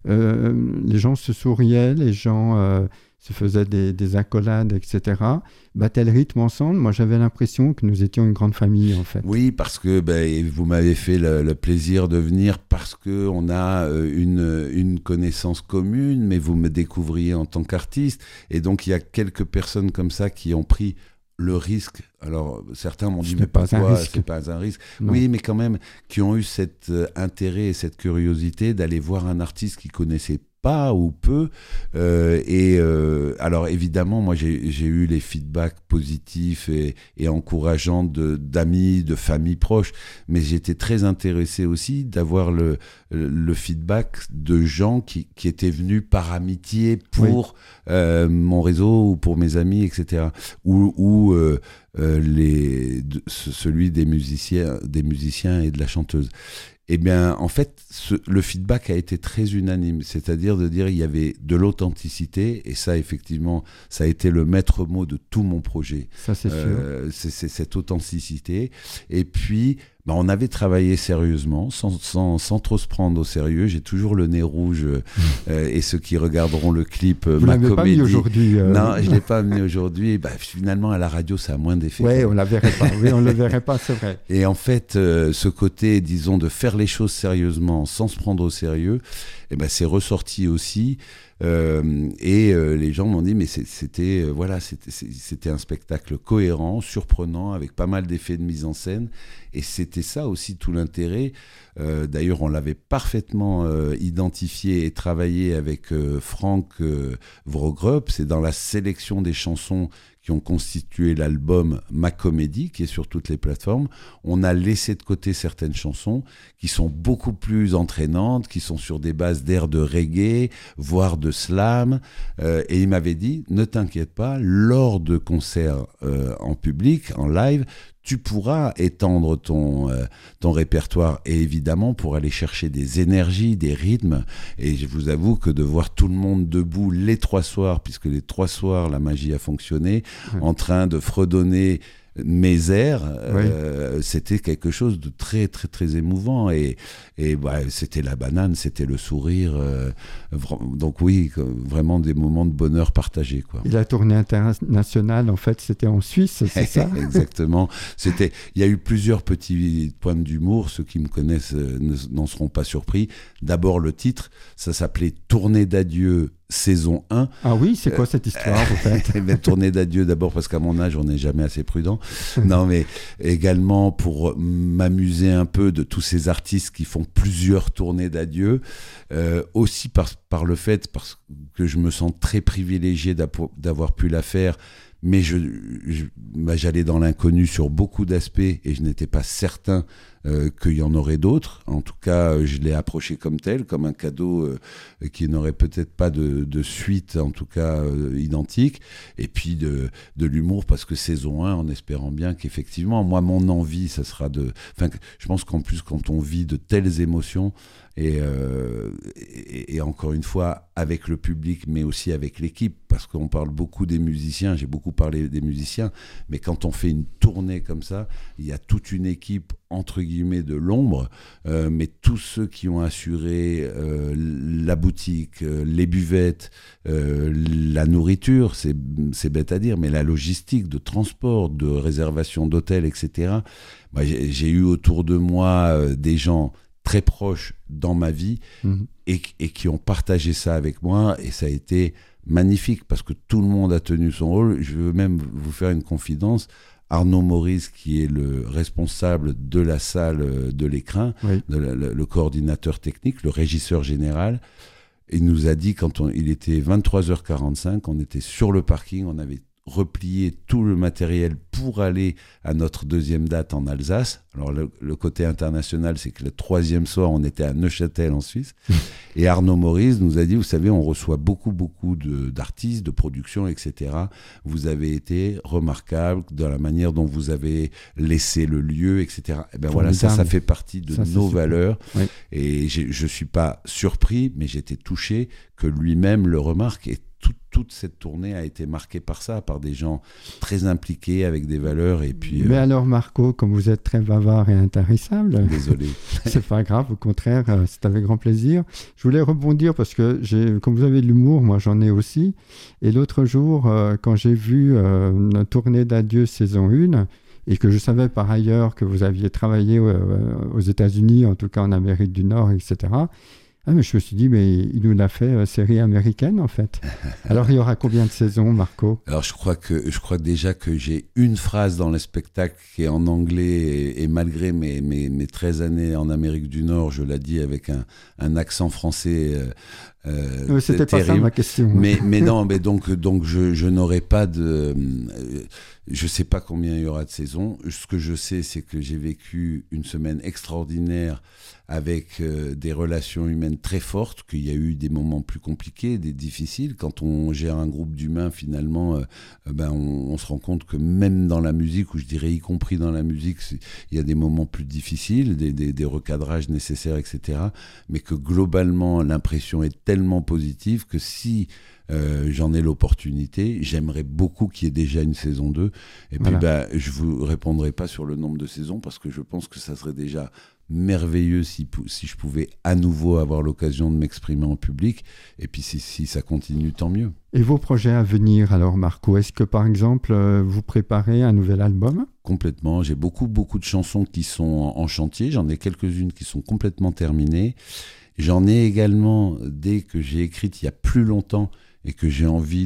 les gens se souriaient, les gens se faisaient des accolades, etc., battaient le rythme ensemble. Moi, j'avais l'impression que nous étions une grande famille, en fait. Oui, parce que vous m'avez fait le plaisir de venir parce qu'on a une connaissance commune, mais vous me découvriez en tant qu'artiste. Et donc, il y a quelques personnes comme ça qui ont pris le risque. Alors, certains m'ont dit, mais pourquoi c'est pas un risque? Non. Oui, mais quand même, qui ont eu cet intérêt et cette curiosité d'aller voir un artiste qu'ils connaissaient pas ou peu. Alors, évidemment, moi, j'ai eu les feedbacks positifs et encourageants d'amis, de familles proches, mais j'étais très intéressé aussi d'avoir le feedback de gens qui étaient venus par amitié pour mon réseau ou pour mes amis, etc. Ou celui des musiciens et de la chanteuse. Eh bien, en fait, le feedback a été très unanime, c'est-à-dire de dire il y avait de l'authenticité, et ça, effectivement, ça a été le maître mot de tout mon projet. Ça, c'est sûr. C'est cette authenticité. Et puis, on avait travaillé sérieusement, sans trop se prendre au sérieux. J'ai toujours le nez rouge, et ceux qui regarderont le clip, Vous ma l'avez comédie... pas mis aujourd'hui Non, je ne l'ai pas amené aujourd'hui. Finalement, à la radio, ça a moins d'effet. Oui, on ne la verrait pas. Oui, on ne le verrait pas, c'est vrai. Et en fait, ce côté, disons, de faire les choses sérieusement, sans se prendre au sérieux, c'est ressorti aussi. Les gens m'ont dit, mais c'était un spectacle cohérent, surprenant, avec pas mal d'effets de mise en scène. Et c'était ça aussi tout l'intérêt. D'ailleurs, on l'avait parfaitement identifié et travaillé avec Franck Vrogrup. C'est dans la sélection des chansons qui ont constitué l'album Ma Comédie, qui est sur toutes les plateformes. On a laissé de côté certaines chansons qui sont beaucoup plus entraînantes, qui sont sur des bases d'air de reggae, voire de slam. Et il m'avait dit, ne t'inquiète pas, lors de concerts en public, en live, tu pourras étendre ton répertoire et évidemment pour aller chercher des énergies, des rythmes. Et je vous avoue que de voir tout le monde debout les 3 soirs, puisque les 3 soirs la magie a fonctionné, en train de fredonner mes airs, c'était quelque chose de très très très émouvant et c'était la banane, c'était le sourire, donc oui, vraiment des moments de bonheur partagés, quoi. Et la tournée internationale, en fait, c'était en Suisse, c'est ça? Exactement. Il y a eu plusieurs petits points d'humour. Ceux qui me connaissent n'en seront pas surpris. D'abord le titre, ça s'appelait Tournée d'adieu saison 1. Ah oui, c'est quoi cette histoire, en fait? Tournée d'adieu d'abord parce qu'à mon âge, on n'est jamais assez prudent. Non, mais également pour m'amuser un peu de tous ces artistes qui font plusieurs tournées d'adieu. Aussi par le fait parce que je me sens très privilégié d'avoir pu la faire. Mais j'allais dans l'inconnu sur beaucoup d'aspects et je n'étais pas certain qu'il y en aurait d'autres. En tout cas, je l'ai approché comme tel, comme un cadeau qui n'aurait peut-être pas de suite, en tout cas identique. Et puis de l'humour, parce que saison 1, en espérant bien qu'effectivement, moi, mon envie, ça sera de... Enfin, je pense qu'en plus, quand on vit de telles émotions, et encore une fois avec le public mais aussi avec l'équipe, parce qu'on parle beaucoup des musiciens, j'ai beaucoup parlé des musiciens, mais quand on fait une tournée comme ça, il y a toute une équipe entre guillemets de l'ombre, mais tous ceux qui ont assuré la boutique, les buvettes, la nourriture, c'est bête à dire, mais la logistique de transport, de réservation d'hôtels, etc. Moi, j'ai eu autour de moi des gens très proches dans ma vie et qui ont partagé ça avec moi, et ça a été magnifique parce que tout le monde a tenu son rôle. Je veux même vous faire une confidence. Arnaud Maurice, qui est le responsable de la salle de l'Écrin, oui, le coordinateur technique, le régisseur général, il nous a dit il était 23h45, on était sur le parking, on avait replier tout le matériel pour aller à notre deuxième date en Alsace. Alors le côté international, c'est que le troisième soir, on était à Neuchâtel en Suisse. Et Arnaud Maurice nous a dit, vous savez, on reçoit beaucoup d'artistes, de productions, etc. Vous avez été remarquable dans la manière dont vous avez laissé le lieu, etc. Et ben voilà, ça fait partie de nos valeurs. Oui. Et je suis pas surpris, mais j'étais touché que lui-même le remarque. Et toute cette tournée a été marquée par ça, par des gens très impliqués avec des valeurs. Et puis, mais alors Marco, comme vous êtes très bavard et intarissable, désolé. C'est pas grave, au contraire, c'est avec grand plaisir. Je voulais rebondir parce que comme vous avez de l'humour, moi j'en ai aussi. Et l'autre jour, quand j'ai vu une tournée d'adieu saison 1, et que je savais par ailleurs que vous aviez travaillé aux États-Unis, en tout cas en Amérique du Nord, etc., mais je me suis dit, mais il nous l'a fait série américaine, en fait. Alors, il y aura combien de saisons, Marco ? Alors, je crois déjà que j'ai une phrase dans le spectacle qui est en anglais, et malgré mes 13 années en Amérique du Nord, je l'ai dit avec un accent français c'était pas ça ma question. Mais non, mais donc je n'aurai pas de... je sais pas combien il y aura de saisons. Ce que je sais, c'est que j'ai vécu une semaine extraordinaire avec des relations humaines très fortes, qu'il y a eu des moments plus compliqués, des difficiles. Quand on gère un groupe d'humains, finalement, on se rend compte que même dans la musique, ou je dirais y compris dans la musique, il y a des moments plus difficiles, des recadrages nécessaires, etc. Mais que globalement, l'impression est tellement positive que si j'en ai l'opportunité, j'aimerais beaucoup qu'il y ait déjà une saison 2. Et voilà. Puis je vous répondrai pas sur le nombre de saisons parce que je pense que ça serait déjà merveilleux si je pouvais à nouveau avoir l'occasion de m'exprimer en public. Et puis si ça continue, tant mieux. Et vos projets à venir alors, Marco, est-ce que par exemple vous préparez un nouvel album ? Complètement, j'ai beaucoup de chansons qui sont en chantier, j'en ai quelques-unes qui sont complètement terminées. J'en ai également des que j'ai écrites il y a plus longtemps et que j'ai envie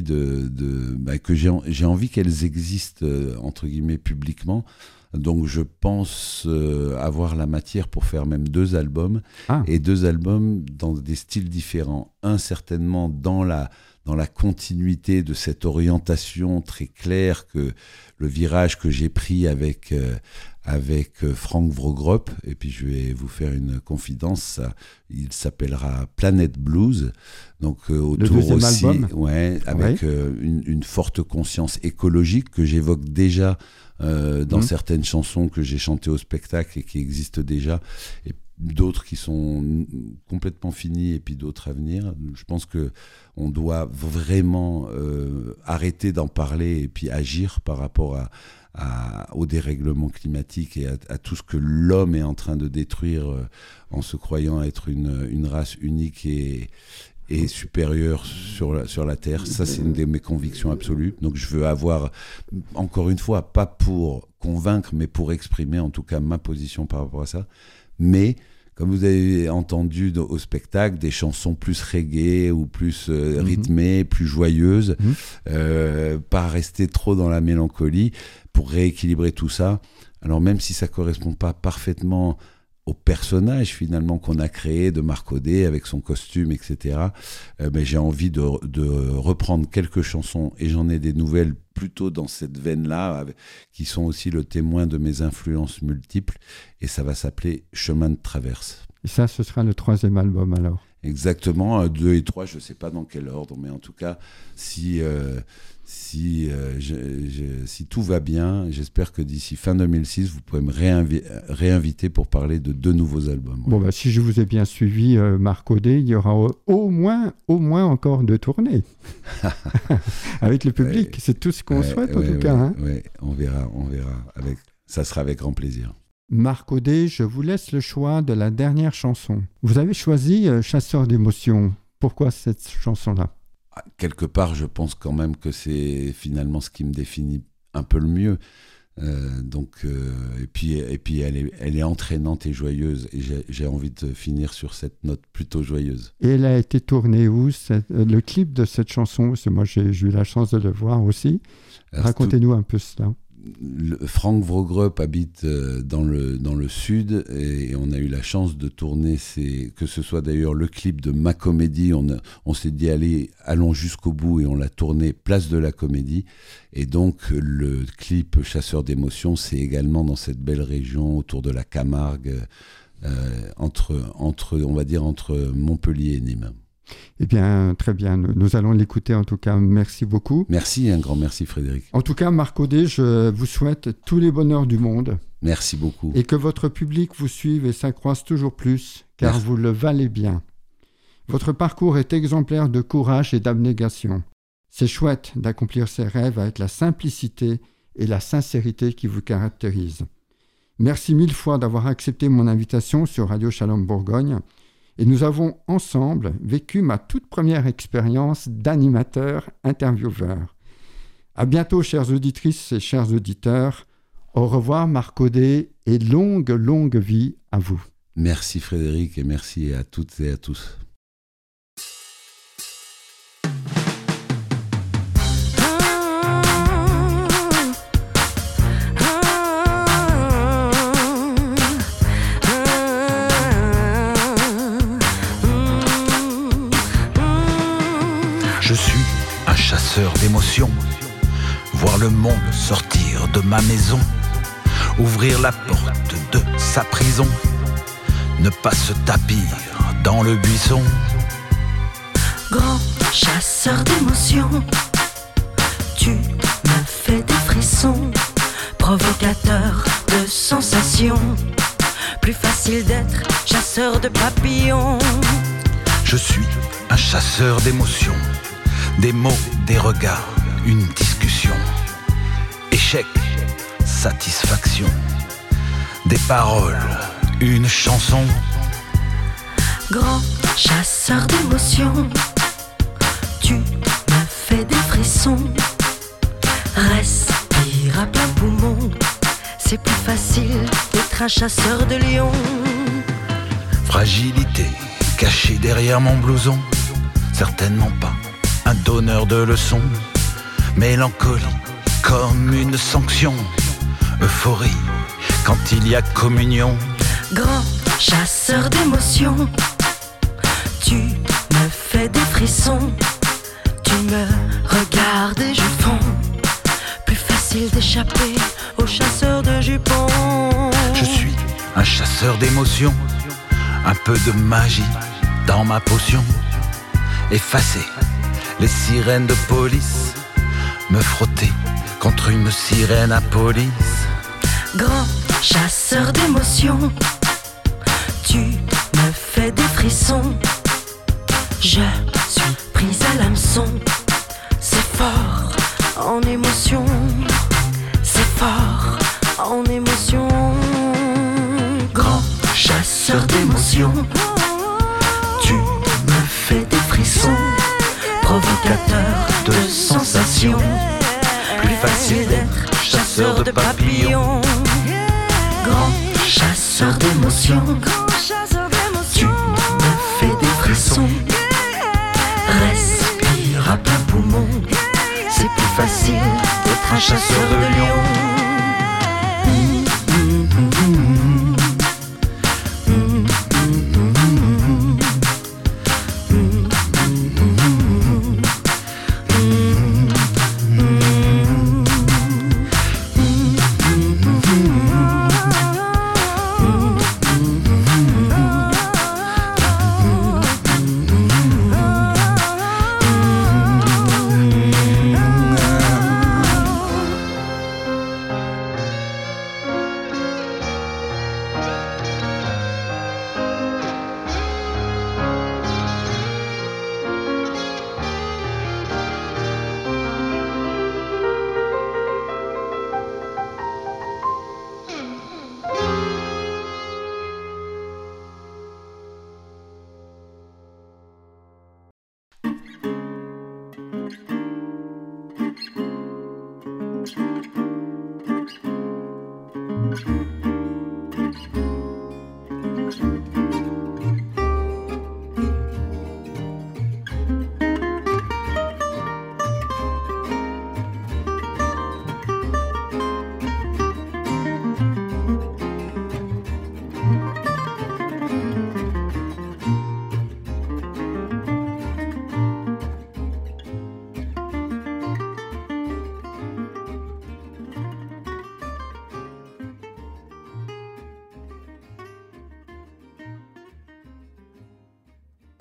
j'ai envie qu'elles existent entre guillemets publiquement. Donc je pense avoir la matière pour faire même 2 albums, et 2 albums dans des styles différents. Un certainement dans la continuité de cette orientation très claire que le virage que j'ai pris avec Frank Vrogrop, et puis je vais vous faire une confidence, il s'appellera Planet Blues, donc autour aussi, avec une forte conscience écologique que j'évoque déjà dans certaines chansons que j'ai chantées au spectacle et qui existent déjà, et d'autres qui sont complètement finies et puis d'autres à venir. Je pense que on doit vraiment arrêter d'en parler et puis agir par rapport au dérèglement climatique et à tout ce que l'homme est en train de détruire en se croyant être une race unique et supérieure sur la Terre. Ça, c'est une de mes convictions absolues. Donc je veux avoir, encore une fois, pas pour convaincre, mais pour exprimer en tout cas ma position par rapport à ça. Mais comme vous avez entendu au spectacle, des chansons plus reggae ou plus rythmées, plus joyeuses, pas rester trop dans la mélancolie pour rééquilibrer tout ça. Alors même si ça correspond pas parfaitement au personnage finalement qu'on a créé de Marc Audet avec son costume, etc. J'ai envie de reprendre quelques chansons et j'en ai des nouvelles plutôt dans cette veine-là qui sont aussi le témoin de mes influences multiples et ça va s'appeler Chemin de traverse. Et ça, ce sera le 3e album alors? Exactement, 2 et 3, je ne sais pas dans quel ordre, mais en tout cas, si tout va bien, j'espère que d'ici fin 2006, vous pouvez me réinviter pour parler de 2 nouveaux albums. Ouais. Bon, si je vous ai bien suivi, Marc Audet, il y aura au moins encore 2 tournées avec le public. Ouais. C'est tout ce qu'on souhaite en tout cas. Hein. Oui, on verra. Ça sera avec grand plaisir. Marc Audet, je vous laisse le choix de la dernière chanson. Vous avez choisi Chasseur d'émotions. Pourquoi cette chanson-là ? Quelque part, je pense quand même que c'est finalement ce qui me définit un peu le mieux. Et puis elle est entraînante et joyeuse. Et j'ai envie de finir sur cette note plutôt joyeuse. Et elle a été tournée où, le clip de cette chanson? Parce que moi, j'ai eu la chance de le voir aussi. Alors, racontez-nous un peu cela. Franck Vrogrup habite dans le sud et on a eu la chance de tourner que ce soit d'ailleurs le clip de Ma Comédie, on s'est dit allons jusqu'au bout et on l'a tourné place de la Comédie et donc le clip Chasseur d'émotions c'est également dans cette belle région autour de la Camargue on va dire entre Montpellier et Nîmes. Eh bien, très bien. Nous allons l'écouter en tout cas. Merci beaucoup. Merci, un grand merci Frédéric. En tout cas, Marc Audet, je vous souhaite tous les bonheurs du monde. Merci beaucoup. Et que votre public vous suive et s'accroisse toujours plus, car merci. Vous le valez bien. Votre parcours est exemplaire de courage et d'abnégation. C'est chouette d'accomplir ses rêves avec la simplicité et la sincérité qui vous caractérisent. Merci 1000 fois d'avoir accepté mon invitation sur Radio Shalom Bourgogne. Et nous avons ensemble vécu ma toute première expérience d'animateur-intervieweur. À bientôt, chères auditrices et chers auditeurs. Au revoir, Marc Audet, et longue vie à vous. Merci Frédéric et merci à toutes et à tous. Je suis un chasseur d'émotions, voir le monde sortir de ma maison, ouvrir la porte de sa prison, ne pas se tapir dans le buisson. Grand chasseur d'émotions, tu me fais des frissons, provocateur de sensations, plus facile d'être chasseur de papillons. Je suis un chasseur d'émotions, des mots, des regards, une discussion. Échec, satisfaction, des paroles, une chanson. Grand chasseur d'émotions, tu me fais des frissons. Respire à plein poumon, c'est plus facile d'être un chasseur de lions. Fragilité, cachée derrière mon blouson, certainement pas un donneur de leçons. Mélancolie comme une sanction, euphorie quand il y a communion. Grand chasseur d'émotions, tu me fais des frissons. Tu me regardes et je fonds, plus facile d'échapper aux chasseurs de jupons. Je suis un chasseur d'émotions, un peu de magie dans ma potion. Effacer les sirènes de police, me frotter contre une sirène à police. Grand chasseur d'émotions, tu me fais des frissons. Je suis prise à l'hameçon, c'est fort en émotion, c'est fort en émotion. Grand chasseur d'émotions, tu me fais des frissons, provocateur de sensations, plus facile d'être chasseur de papillons. Grand chasseur d'émotions, facile d'être un chasseur de lions.